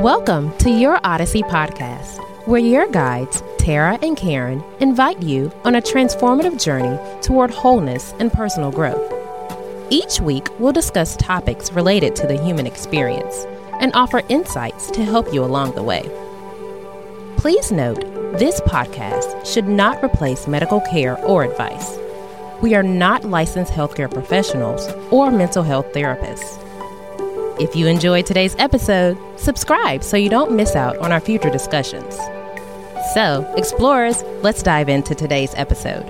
Welcome to Your Odyssey podcast, where your guides, Tara and Karen, invite you on a transformative journey toward wholeness and personal growth. Each week, we'll discuss topics related to the human experience and offer insights to help you along the way. Please note, this podcast should not replace medical care or advice. We are not licensed healthcare professionals or mental health therapists. If you enjoyed today's episode, subscribe so you don't miss out on our future discussions. So, explorers, let's dive into today's episode.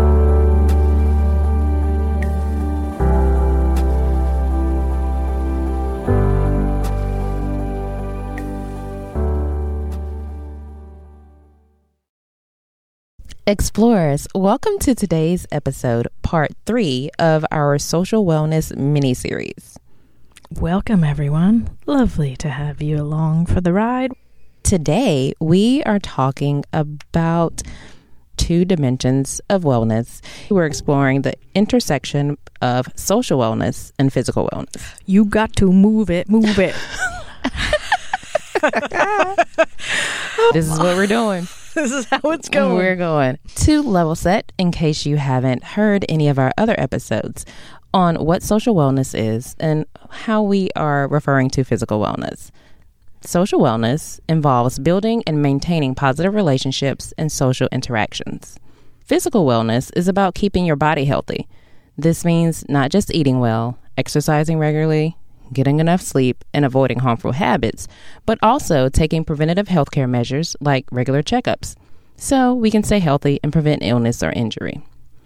Explorers, welcome to today's episode, part 3 of our social wellness mini-series. Welcome, everyone. Lovely to have you along for the ride. Today, we are talking about 2 dimensions of wellness. We're exploring the intersection of social wellness and physical wellness. You got to move it. This is what we're doing. This is how it's going. We're going. To level set, in case you haven't heard any of our other episodes on what social wellness is and how we are referring to physical wellness. Social wellness involves building and maintaining positive relationships and social interactions. Physical wellness is about keeping your body healthy. This means not just eating well, exercising regularly, getting enough sleep, and avoiding harmful habits, but also taking preventative healthcare measures like regular checkups, so we can stay healthy and prevent illness or injury.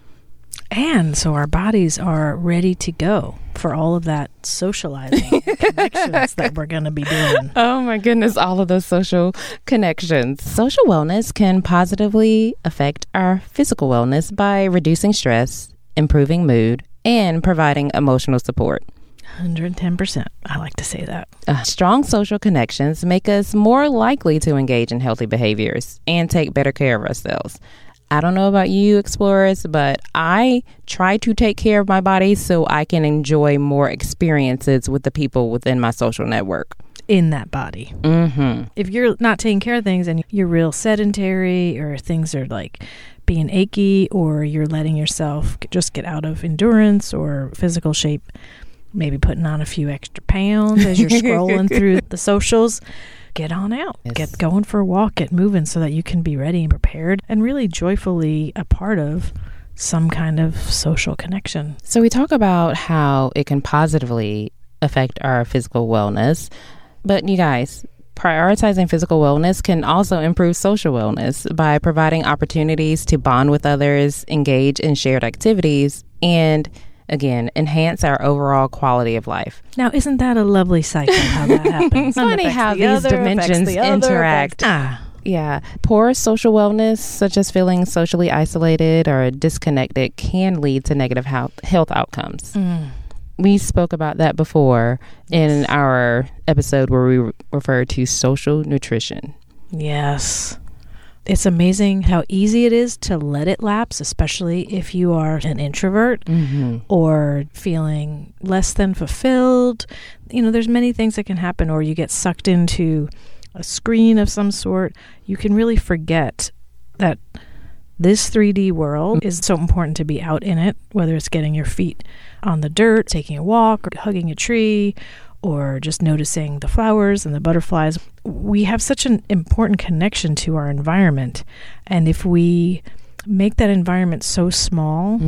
And so our bodies are ready to go for all of that socializing connections that we're going to be doing. Oh my goodness, all of those social connections. Social wellness can positively affect our physical wellness by reducing stress, improving mood, and providing emotional support. 110%. I like to say that. Strong social connections make us more likely to engage in healthy behaviors and take better care of ourselves. I don't know about you, explorers, but I try to take care of my body so I can enjoy more experiences with the people within my social network. In that body. Mm-hmm. If you're not taking care of things and you're real sedentary, or things are like being achy, or you're letting yourself just get out of endurance or physical shape, maybe putting on a few extra pounds as you're scrolling through the socials, get on out. Yes. Get going for a walk, get moving so that you can be ready and prepared and really joyfully a part of some kind of social connection. So we talk about how it can positively affect our physical wellness, but you guys, prioritizing physical wellness can also improve social wellness by providing opportunities to bond with others, engage in shared activities, and again, enhance our overall quality of life. Now, isn't that a lovely cycle, how that happens? It's funny how these dimensions interact. Yeah. Poor social wellness, such as feeling socially isolated or disconnected, can lead to negative health outcomes. We spoke about that before in our episode where we referred to social nutrition. Yes. It's amazing how easy it is to let it lapse, especially if you are an introvert or feeling less than fulfilled. You know, there's many things that can happen, or you get sucked into a screen of some sort. You can really forget that this 3D world is so important to be out in it, whether it's getting your feet on the dirt, taking a walk, or hugging a tree, or just noticing the flowers and the butterflies. We have such an important connection to our environment. And if we make that environment so small,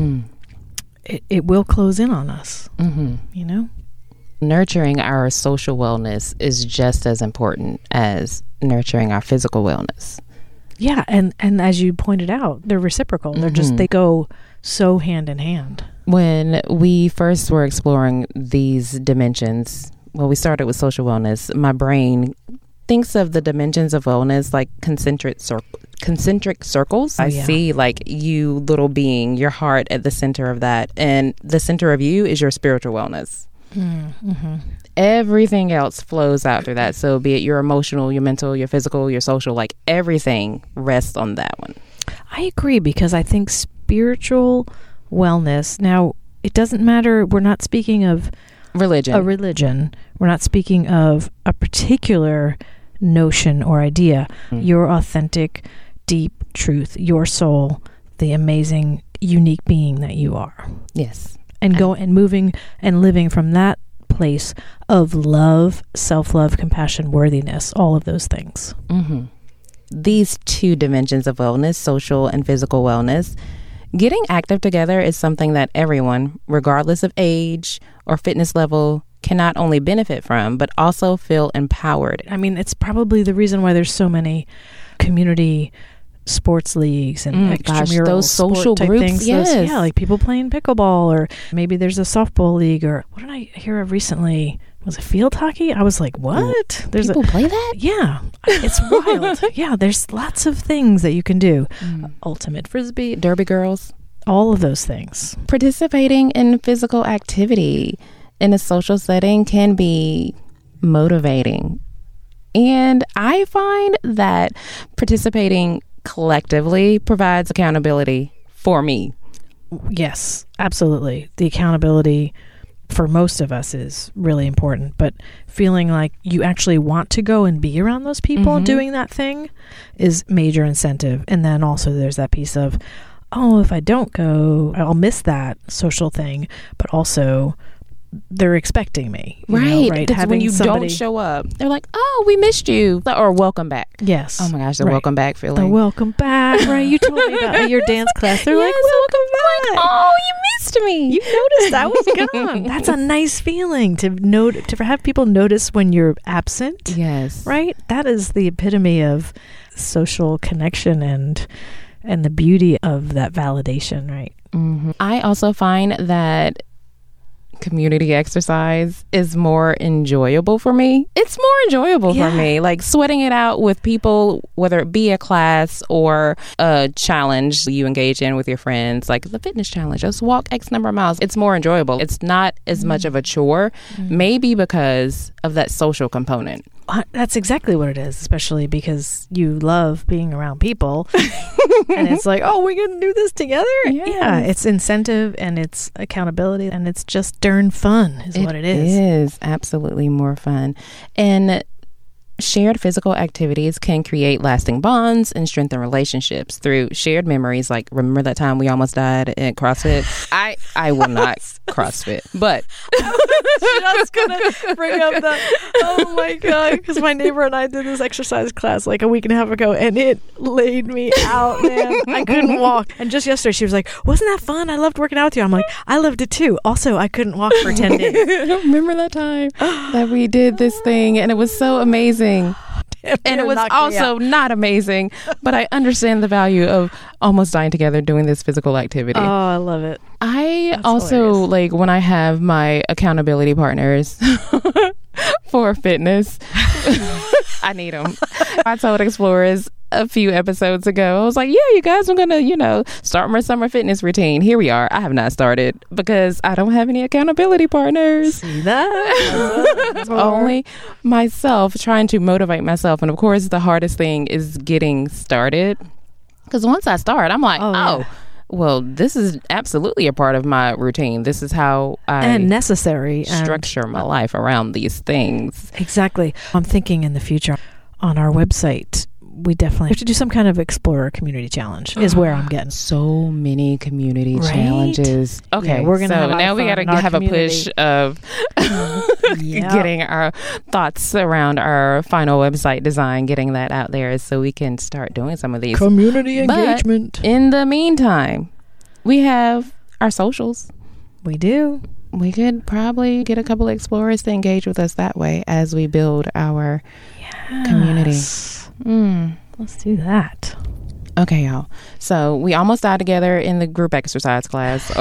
it will close in on us, you know? Nurturing our social wellness is just as important as nurturing our physical wellness. Yeah, and as you pointed out, they're reciprocal. They're they go so hand in hand. When we first were exploring these dimensions, well, we started with social wellness. My brain thinks of the dimensions of wellness like concentric circles. I see like you, little being, your heart at the center of that. And the center of you is your spiritual wellness. Everything else flows after that. So be it your emotional, your mental, your physical, your social, like everything rests on that one. I agree, because I think spiritual wellness, now it doesn't matter, we're not speaking of a religion. We're not speaking of a particular notion or idea. Your authentic, deep truth, your soul, the amazing, unique being that you are. Yes. And moving and living from that place of love, self-love, compassion, worthiness, all of those things. Mm-hmm. These two dimensions of wellness, social and physical wellness, getting active together is something that everyone, regardless of age or fitness level, can not only benefit from, but also feel empowered. I mean, it's probably the reason why there's so many community sports leagues and extramural those social type groups, things. yes. Like people playing pickleball, or maybe there's a softball league, or what did I hear of recently? Was it field hockey? I was like, what? There's people play that? Yeah. It's wild. Yeah, there's lots of things that you can do. Ultimate Frisbee, Derby girls. all of those things. Participating in physical activity in a social setting can be motivating. And I find that participating collectively provides accountability for me. Yes, absolutely. The accountability for most of us is really important, but feeling like you actually want to go and be around those people doing that thing is major incentive. And then also there's that piece of, oh, if I don't go, I'll miss that social thing, but also they're expecting me. Right. When you don't show up, they're like, oh, we missed you. Or welcome back. Yes. Oh my gosh, the welcome back feeling. The welcome back, right? You told me about your dance class. They're like, welcome back. Like, oh, you missed me. You noticed I was gone. That's a nice feeling to have people notice when you're absent. Yes. Right? That is the epitome of social connection and the beauty of that validation, right? Mm-hmm. I also find that community exercise is more enjoyable for me. It's more enjoyable for me. Like sweating it out with people, whether it be a class or a challenge you engage in with your friends, like the fitness challenge, just walk X number of miles. It's more enjoyable. It's not as much of a chore, maybe because of that social component. That's exactly what it is, especially because you love being around people. And it's like, oh, we're going to do this together? Yes. Yeah, it's incentive and it's accountability and it's just darn fun is what it is. It is absolutely more fun. And shared physical activities can create lasting bonds and strengthen relationships through shared memories. Like, remember that time we almost died at CrossFit? I will not CrossFit, but I was just gonna bring up that. Oh my god! Because my neighbor and I did this exercise class like a week and a half ago, and it laid me out, man. I couldn't walk. And just yesterday, she was like, "Wasn't that fun? I loved working out with you." I'm like, "I loved it too." Also, I couldn't walk for 10 days. Remember that time that we did this thing, and it was so amazing. And it was also not amazing, but I understand the value of almost dying together doing this physical activity. Oh, I love it. That's also hilarious. Like when I have my accountability partners for fitness, I need them. I told Explorers a few episodes ago, I was like, yeah, you guys, I'm gonna, start my summer fitness routine. Here we are. I have not started because I don't have any accountability partners. See that? Only myself, trying to motivate myself. And of course, the hardest thing is getting started. Because once I start, I'm like, well, this is absolutely a part of my routine. This is how I necessary structure my life around these things. Exactly. I'm thinking in the future on our website, we definitely have to do some kind of Explorer community challenge is where I'm getting. So many community challenges. Okay, we're going to have now we got to have a push of getting our thoughts around our final website design, getting that out there so we can start doing some of these. Community engagement. But in the meantime, we have our socials. We do. We could probably get a couple of explorers to engage with us that way as we build our community. Let's do that. Okay, y'all. So we almost died together in the group exercise class. So.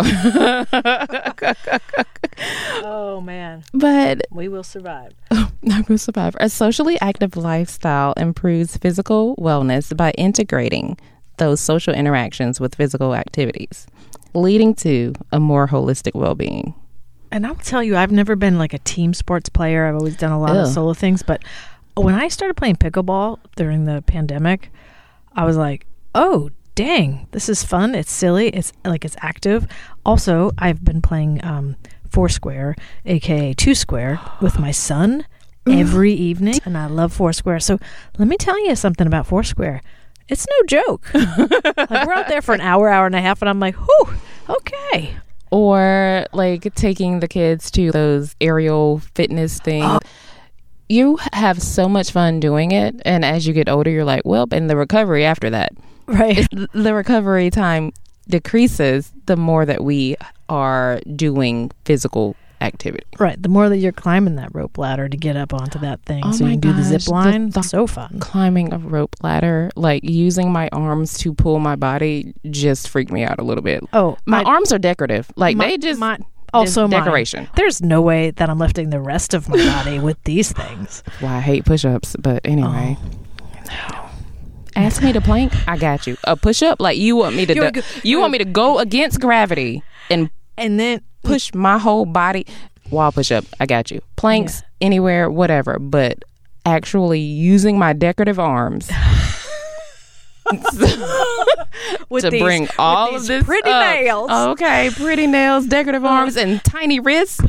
Oh, man. But we will survive. I will survive. A socially active lifestyle improves physical wellness by integrating those social interactions with physical activities, leading to a more holistic well-being. And I'll tell you, I've never been like a team sports player. I've always done a lot of solo things. But when I started playing pickleball during the pandemic, I was like, oh, dang, this is fun. It's silly. It's active. Also, I've been playing Foursquare, aka Two Square, with my son. every evening, and I love Foursquare. So let me tell you something about Foursquare. It's no joke. Like, we're out there for an hour and a half, and I'm like, whew, okay. Or like taking the kids to those aerial fitness things. You have so much fun doing it, and as you get older, you're like, well, and the recovery after that. Right. The recovery time decreases the more that we are doing physical activity. Right. The more that you're climbing that rope ladder to get up onto that thing, Oh so you my can do the gosh, zip line. So fun. Climbing a rope ladder, like using my arms to pull my body, just freaked me out a little bit. Oh, my arms are decorative. Like they just also decoration. Mine. There's no way that I'm lifting the rest of my body with these things. Well, I hate push-ups, but anyway. No. Ask me to plank, I got you. A push-up, like you want me to want me to go against gravity and then push my whole body. Wall push-up, I got you. Planks, anywhere, whatever. But actually using my decorative arms to bring all of this pretty nails. Okay, pretty nails, decorative arms, and tiny wrists.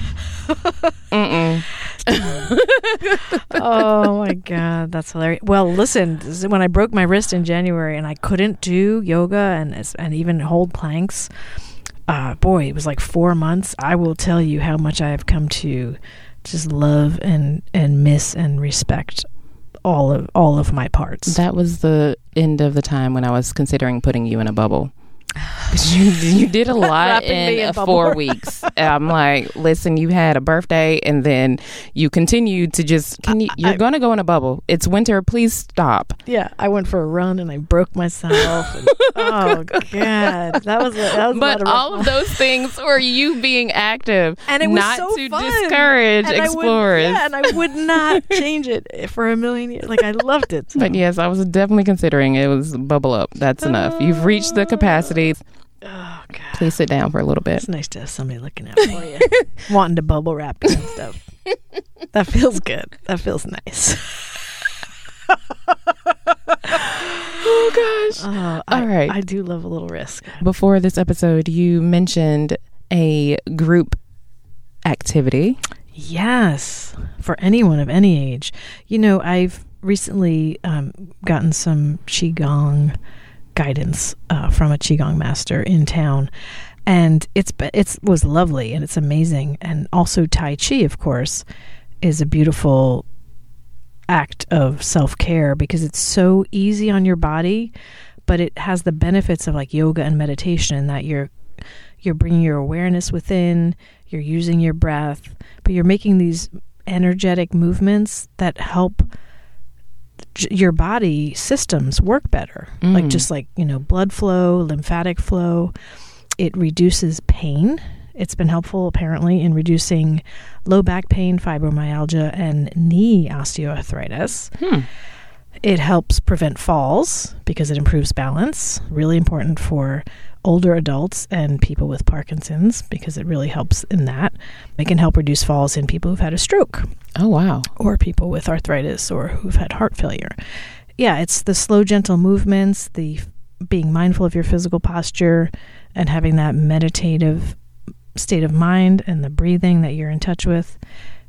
Oh my God, that's hilarious. Well, listen, when I broke my wrist in January and I couldn't do yoga and even hold planks, boy, it was like 4 months. I will tell you how much I have come to just love and miss and respect all of my parts. That was the end of the time when I was considering putting you in a bubble. You did a lot in 4 weeks. I'm like, listen, you had a birthday and then you continued to just, you're going to go in a bubble. It's winter. Please stop. Yeah. I went for a run and I broke myself. And, oh God. That was but all of those things were you being active and it was not so to fun. discourage and explorers. And I would not change it for a million years. Like, I loved it. So. But yes, I was definitely considering it was bubble up. That's enough. You've reached the capacity. Oh God! Please sit down for a little bit. It's nice to have somebody looking out for you, wanting to bubble wrap you and stuff. That feels good. That feels nice. Oh gosh! All right. I do love a little risk. Before this episode, you mentioned a group activity. Yes, for anyone of any age. You know, I've recently gotten some Qigong guidance from a Qigong master in town, and it was lovely and it's amazing. And also Tai Chi, of course, is a beautiful act of self-care because it's so easy on your body, but it has the benefits of like yoga and meditation, that you're bringing your awareness within, you're using your breath, but you're making these energetic movements that help your body systems work better. Like just like, blood flow, lymphatic flow. It reduces pain. It's been helpful apparently in reducing low back pain, fibromyalgia, and knee osteoarthritis. It helps prevent falls because it improves balance. Really important for older adults and people with Parkinson's because it really helps in that. It can help reduce falls in people who've had a stroke. Oh, wow. Or people with arthritis or who've had heart failure. Yeah, it's the slow, gentle movements, the being mindful of your physical posture and having that meditative state of mind and the breathing that you're in touch with.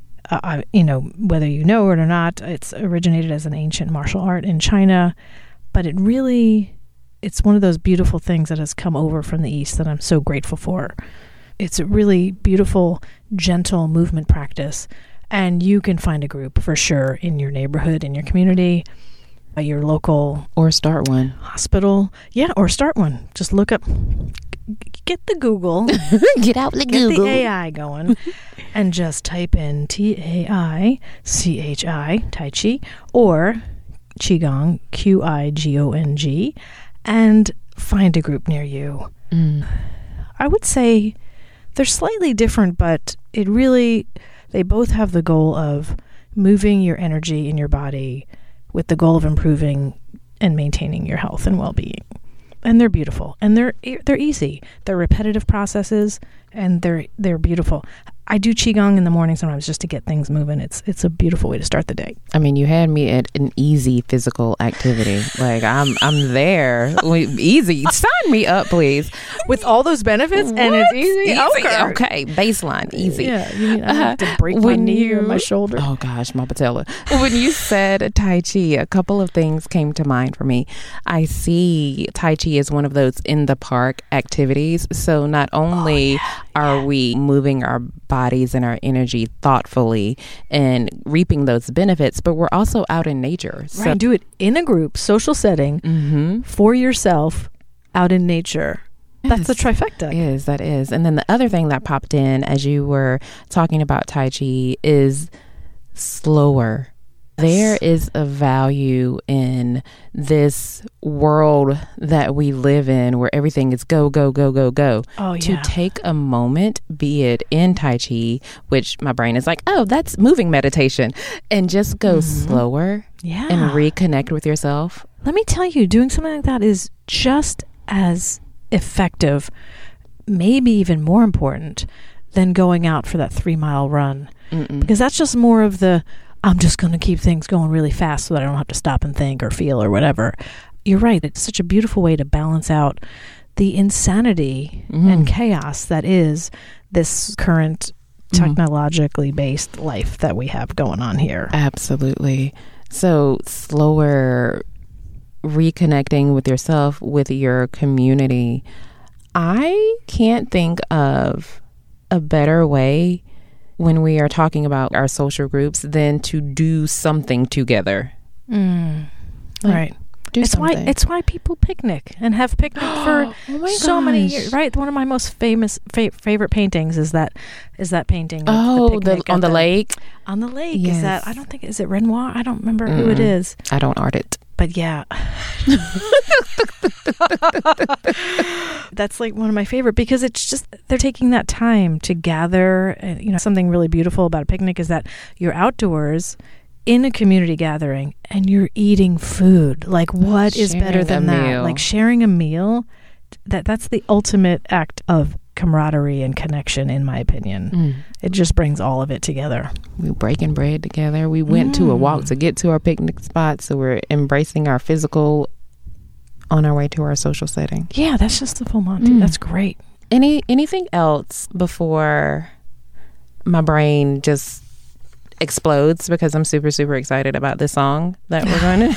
Whether you know it or not, it's originated as an ancient martial art in China, but it's one of those beautiful things that has come over from the East that I'm so grateful for. It's a really beautiful, gentle movement practice, and you can find a group for sure in your neighborhood, in your community, your local... Or start one. Hospital. Yeah, or start one. Just look up... Get the Google. Get out the Google. Get the AI going and just type in TAICHI, Tai Chi, or Qigong, QIGONG, and find a group near you. I would say they're slightly different, but they both have the goal of moving your energy in your body with the goal of improving and maintaining your health and well-being. And they're beautiful, and they're easy. They're repetitive processes. and they're beautiful. I do Qigong in the morning sometimes just to get things moving. It's a beautiful way to start the day. I mean, you had me at an easy physical activity. Like I'm there. Easy. Sign me up, please. With all those benefits, what? And it's easy. Okay. Baseline, easy. Yeah, you mean I have to break my knee or my shoulder. Oh gosh, my patella. When you said Tai Chi, a couple of things came to mind for me. I see Tai Chi as one of those in the park activities. So not only are we moving our bodies and our energy thoughtfully and reaping those benefits, but we're also out in nature. So right. Do it in a group, social setting, for yourself, out in nature. Yes. That's the trifecta. That is. And then the other thing that popped in as you were talking about Tai Chi is slower. There is a value in this world that we live in where everything is go, go, go, go, go. Oh, yeah. To take a moment, be it in Tai Chi, which my brain is like, oh, that's moving meditation, and just go slower and reconnect with yourself. Let me tell you, doing something like that is just as effective, maybe even more important than going out for that 3-mile run. Because that's just more of the, I'm just going to keep things going really fast so that I don't have to stop and think or feel or whatever. You're right. It's such a beautiful way to balance out the insanity and chaos that is this current technologically based life that we have going on here. Absolutely. So slower reconnecting with yourself, with your community. I can't think of a better way when we are talking about our social groups than to do something together. Right. It's why people picnic and have picnic for so many years. Right. One of my most famous favorite paintings is that painting. On the lake. On the lake. Yes. Is it Renoir? I don't remember who it is. I don't art it. But yeah. That's like one of my favorite, because it's just, they're taking that time to gather. And, something really beautiful about a picnic is that you're outdoors in a community gathering and you're eating food. Like, what is better than that? Like sharing a meal. That's the ultimate act of camaraderie and connection, in my opinion. It just brings all of it together. We breaking bread together. We went to a walk to get to our picnic spot, so we're embracing our physical on our way to our social setting. Yeah, that's just the full Monty. That's great. Anything else before my brain just explodes, because I'm super, super excited about this song that we're going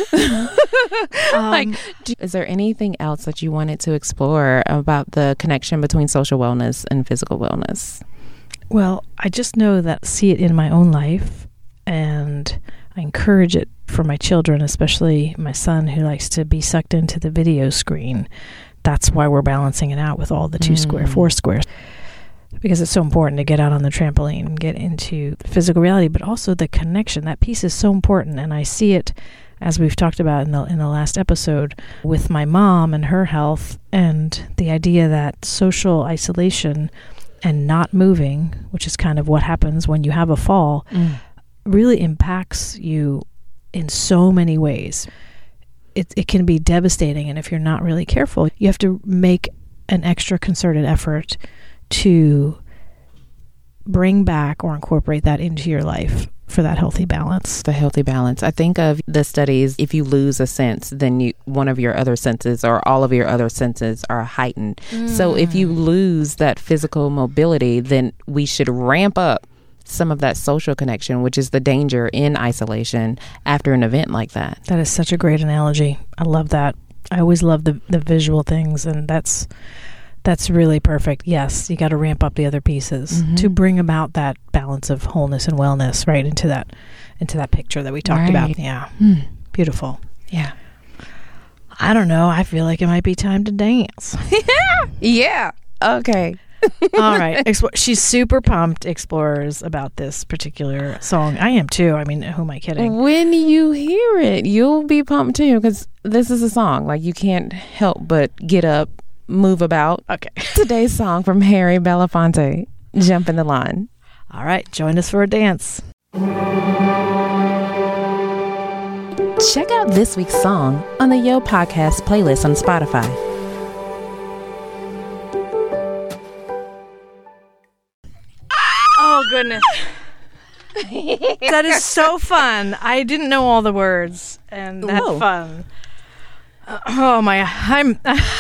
to is there anything else that you wanted to explore about the connection between social wellness and physical wellness? Well, I just know that, see it in my own life, and I encourage it for my children, especially my son who likes to be sucked into the video screen. That's why we're balancing it out with all the 4 squares. Because it's so important to get out on the trampoline and get into physical reality, but also the connection. That piece is so important, and I see it, as we've talked about in the last episode, with my mom and her health, and the idea that social isolation and not moving, which is kind of what happens when you have a fall, really impacts you in so many ways. It can be devastating, and if you're not really careful, you have to make an extra concerted effort to bring back or incorporate that into your life for that healthy balance. The healthy balance. I think of the studies, if you lose a sense, then one of your other senses or all of your other senses are heightened. So if you lose that physical mobility, then we should ramp up some of that social connection, which is the danger in isolation after an event like that. That is such a great analogy. I love that. I always love the visual things, and that's really perfect. Yes, you got to ramp up the other pieces to bring about that balance of wholeness and wellness right into that picture that we talked about. Yeah. Beautiful. Yeah. I don't know. I feel like it might be time to dance. Yeah. Okay. All right. She's super pumped, Explorers, about this particular song. I am too. I mean, who am I kidding? When you hear it, you'll be pumped too, because this is a song. Like, you can't help but get up, move about. Okay. Today's song from Harry Belafonte, Jump in the Line. All right. Join us for a dance. Check out this week's song on the Yo Podcast playlist on Spotify. goodness. That is so fun. I didn't know all the words, and that's fun. Oh my! Woo!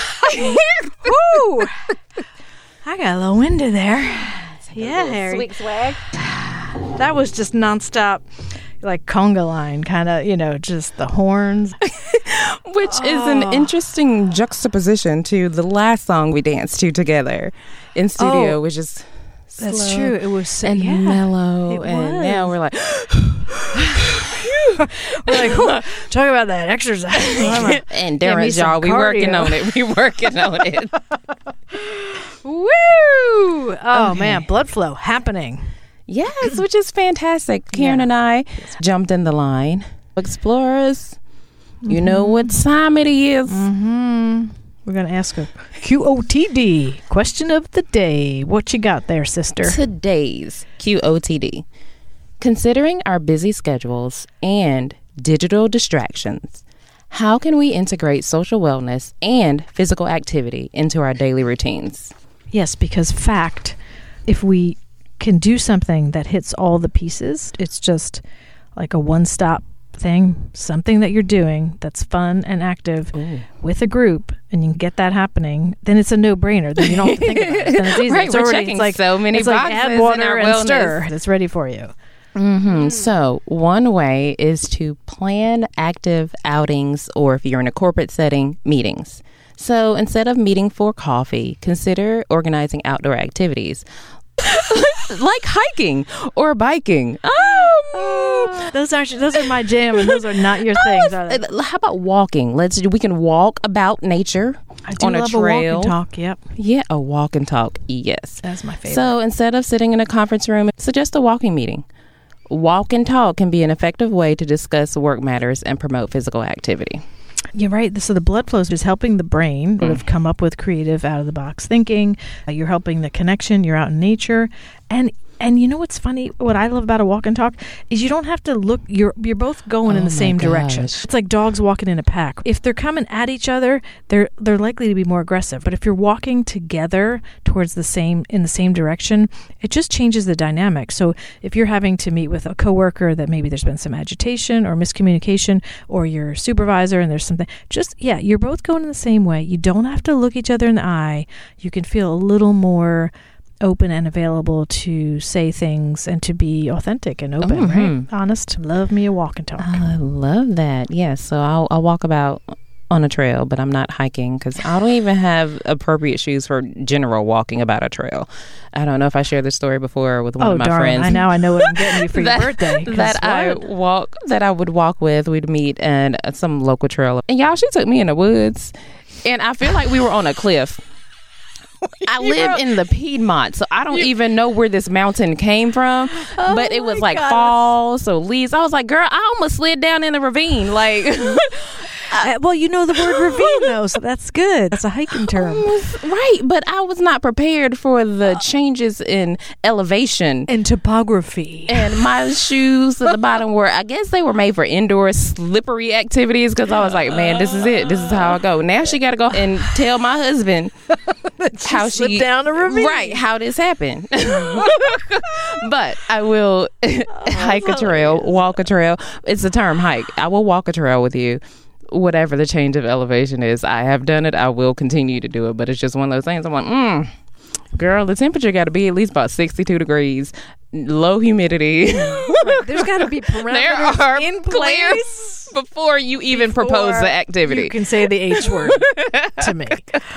I got a little windy there. Yeah, Harry. Sweet swag. That was just nonstop, like conga line, kind of. Just the horns. Which is an interesting juxtaposition to the last song we danced to together in studio, which is. That's slow true. It was so and mellow, and now we're like, talk about that exercise. Endurance, y'all. We working on it. We working on it. Woo! Oh man, blood flow happening. Yes, which is fantastic. Karen and I jumped in the line. Explorers, you know what time it is. Mm-hmm. We're going to ask a QOTD, question of the day. What you got there, sister? Today's QOTD. Considering our busy schedules and digital distractions, how can we integrate social wellness and physical activity into our daily routines? Yes, because if we can do something that hits all the pieces, it's just like a one-stop thing, something that you're doing that's fun and active with a group, and you can get that happening, then it's a no-brainer. Then you don't have to think about it. Then it's easy. Right, it's we're already, checking it's like, so many it's boxes like add water in our and wellness. stir. It's ready for you. Mm-hmm. So one way is to plan active outings, or if you're in a corporate setting, meetings. So instead of meeting for coffee, consider organizing outdoor activities like hiking or biking. Those are my jam, and those are not your things. Are they? How about walking? We can walk about nature on a trail. A walk and talk. Yep. Yeah, a walk and talk. Yes, that's my favorite. So instead of sitting in a conference room, suggest a walking meeting. Walk and talk can be an effective way to discuss work matters and promote physical activity. You're right. So the blood flow is helping the brain sort of come up with creative, out-of-the-box thinking. You're helping the connection. You're out in nature. And you know what's funny? What I love about a walk and talk is you don't have to look. You're both going in the same direction. It's like dogs walking in a pack. If they're coming at each other, they're likely to be more aggressive. But if you're walking together in the same direction, it just changes the dynamic. So if you're having to meet with a coworker that maybe there's been some agitation or miscommunication, or your supervisor and there's something, you're both going in the same way. You don't have to look each other in the eye. You can feel a little more open and available to say things and to be authentic and open, right? Honest. Love me a walk and talk. I love that. Yes. So I'll walk about on a trail, but I'm not hiking because I don't even have appropriate shoes for general walking about a trail. I don't know if I shared this story before with one of my friends. I know what I'm getting you for your birthday. That I would walk with. We'd meet in some local trail. And y'all, she took me in the woods, and I feel like we were on a cliff. I live in the Piedmont, so I don't even know where this mountain came from, but it was like fall, so leaves. I was like, girl, I almost slid down in the ravine. Like, well, you know the word ravine, though, so that's good. That's a hiking term. Right, but I was not prepared for the changes in elevation. And topography. And my shoes at the bottom I guess they were made for indoor slippery activities, because I was like, man, this is it. This is how I go. Now she got to go and tell my husband how she slipped down a ravine. Right, how this happened. But I will hike a trail, walk a trail. It's the term hike. I will walk a trail with you. Whatever the change of elevation is, I have done it. I will continue to do it, but it's just one of those things. I'm like, girl, the temperature got to be at least about 62 degrees, low humidity. There's got to be parameters in place before you even propose the activity. You can say the H word to me.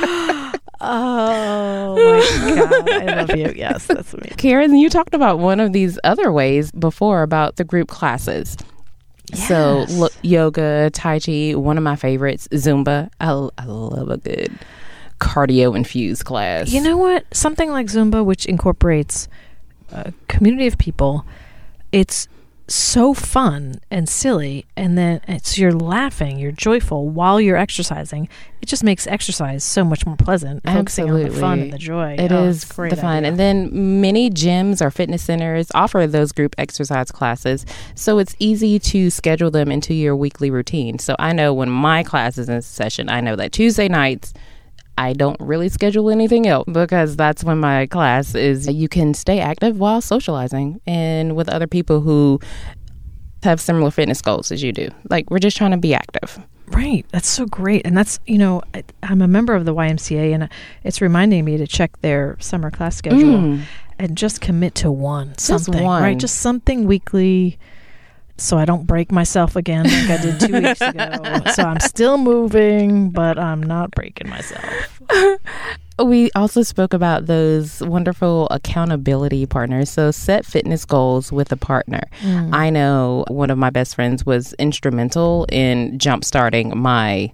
Oh my God, I love you. Yes, that's me. Karen, you talked about one of these other ways before about the group classes. Yes. So yoga, Tai Chi, one of my favorites, Zumba. I love a good cardio infused class. You know what? Something like Zumba, which incorporates a community of people, it's so fun and silly, and then you're laughing, you're joyful while you're exercising. It just makes exercise so much more pleasant. Absolutely. Focusing on the fun and the joy. It is the fun. And then many gyms or fitness centers offer those group exercise classes, so it's easy to schedule them into your weekly routine. So I know when my class is in session, I know that Tuesday nights I don't really schedule anything else because that's when my class is. You can stay active while socializing and with other people who have similar fitness goals as you do. Like, we're just trying to be active. Right. That's so great. And that's, I'm a member of the YMCA, and it's reminding me to check their summer class schedule and just commit to something, right? Just something weekly, so I don't break myself again like I did 2 weeks ago. So I'm still moving, but I'm not breaking myself. We also spoke about those wonderful accountability partners. So set fitness goals with a partner. I know one of my best friends was instrumental in jumpstarting my,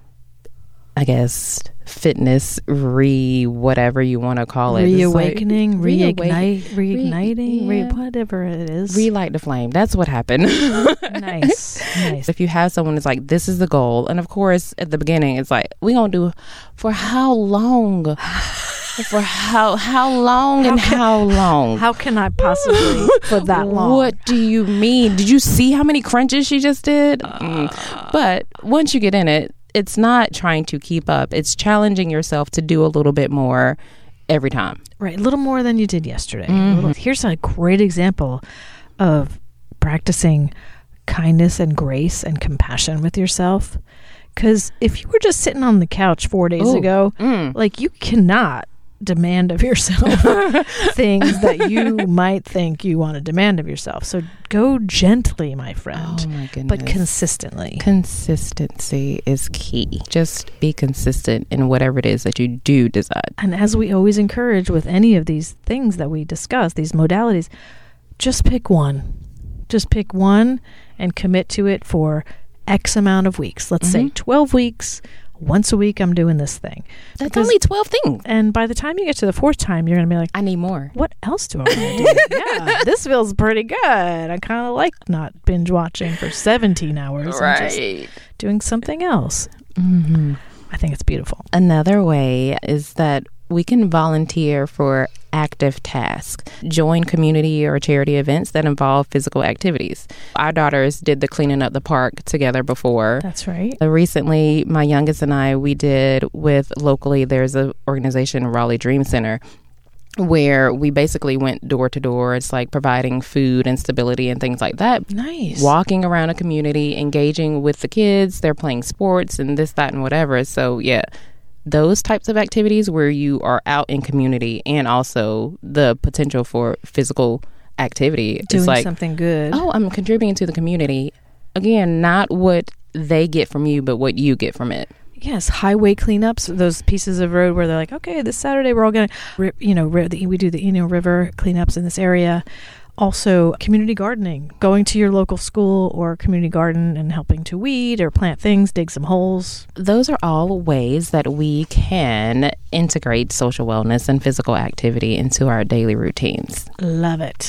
I guess, fitness whatever you want to call it. Reawakening, reigniting, whatever it is. Relight the flame. That's what happened. Nice. If you have someone that's like, this is the goal. And of course, at the beginning, it's like, we going to do for how long? For how long and how long? How can I possibly for that long? What do you mean? Did you see how many crunches she just did? But once you get in it, it's not trying to keep up. It's challenging yourself to do a little bit more every time. Right. A little more than you did yesterday. Here's a great example of practicing kindness and grace and compassion with yourself. Because if you were just sitting on the couch 4 days ago, like, you cannot demand of yourself things that you might think you want to demand of yourself. So go gently, my friend. Oh my goodness. But consistently. Consistency is key. Just be consistent in whatever it is that you do decide. And as we always encourage with any of these things that we discuss, these modalities, just pick one. Just pick one and commit to it for X amount of weeks. Let's say 12 weeks. Once a week, I'm doing this thing. That's only 12 things. And by the time you get to the fourth time, you're going to be like, I need more. What else do I want to do? Yeah, this feels pretty good. I kind of like not binge watching for 17 hours and just doing something else. I think it's beautiful. Another way is that we can volunteer for active tasks. Join community or charity events that involve physical activities. Our daughters did the cleaning up the park together before. That's right. Recently, my youngest and I, we did with locally, there's an organization, Raleigh Dream Center, where we basically went door to door. It's like providing food and stability and things like that. Nice. Walking around a community, engaging with the kids. They're playing sports and this, that, and whatever. So, yeah. Those types of activities where you are out in community and also the potential for physical activity. Doing like, something good. Oh, I'm contributing to the community. Again, not what they get from you, but what you get from it. Yes, highway cleanups, those pieces of road where they're like, okay, this Saturday we're all going to, we do the River cleanups in this area. Also, community gardening, going to your local school or community garden and helping to weed or plant things, dig some holes. Those are all ways that we can integrate social wellness and physical activity into our daily routines. Love it.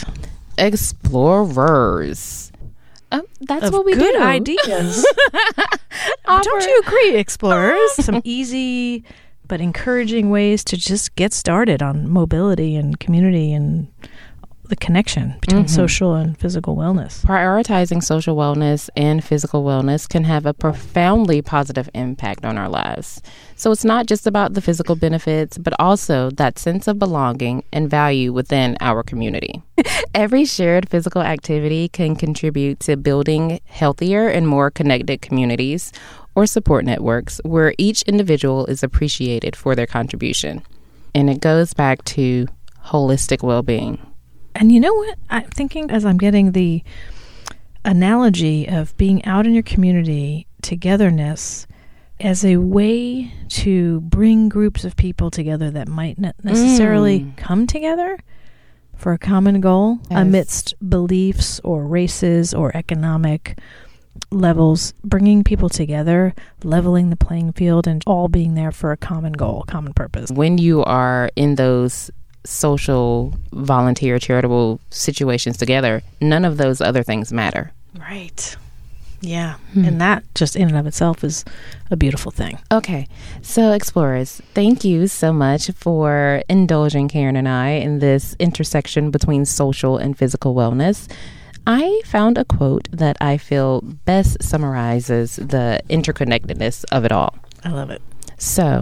Explorers. That's what we do. Good ideas. Don't you agree, explorers? Some easy but encouraging ways to just get started on mobility and community and the connection between social and physical wellness. Prioritizing social wellness and physical wellness can have a profoundly positive impact on our lives. So it's not just about the physical benefits, but also that sense of belonging and value within our community. Every shared physical activity can contribute to building healthier and more connected communities or support networks where each individual is appreciated for their contribution. And it goes back to holistic well-being. And you know what? I'm thinking as I'm getting the analogy of being out in your community, togetherness, as a way to bring groups of people together that might not necessarily come together for a common goal amidst beliefs or races or economic levels, bringing people together, leveling the playing field, and all being there for a common goal, common purpose. When you are in those social, volunteer, charitable situations together, none of those other things matter. Right. Yeah. And that just in and of itself is a beautiful thing. Okay. So explorers, thank you so much for indulging Karen and I in this intersection between social and physical wellness. I found a quote that I feel best summarizes the interconnectedness of it all. I love it. So,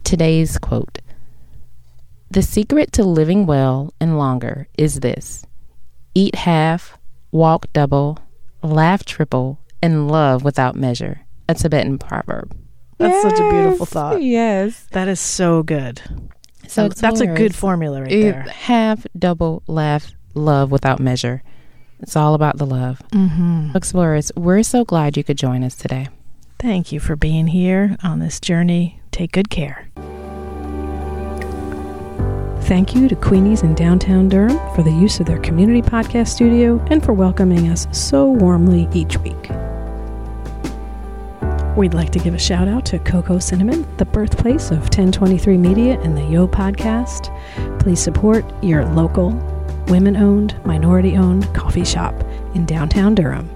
Today's quote: "The secret to living well and longer is this: eat half, walk double, laugh triple, and love without measure." A Tibetan proverb. That's such a beautiful thought. Yes. That is so good. So that's a good formula right there. Half, double, laugh, love without measure. It's all about the love. Explorers, we're so glad you could join us today. Thank you for being here on this journey. Take good care. Thank you to Queenies in downtown Durham for the use of their community podcast studio and for welcoming us so warmly each week. We'd like to give a shout out to Coco Cinnamon, the birthplace of 1023 Media and the Yo Podcast. Please support your local, women-owned, minority-owned coffee shop in downtown Durham.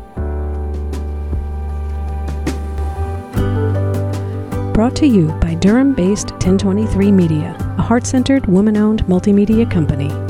Brought to you by Durham-based 1023 Media, a heart-centered, woman-owned multimedia company.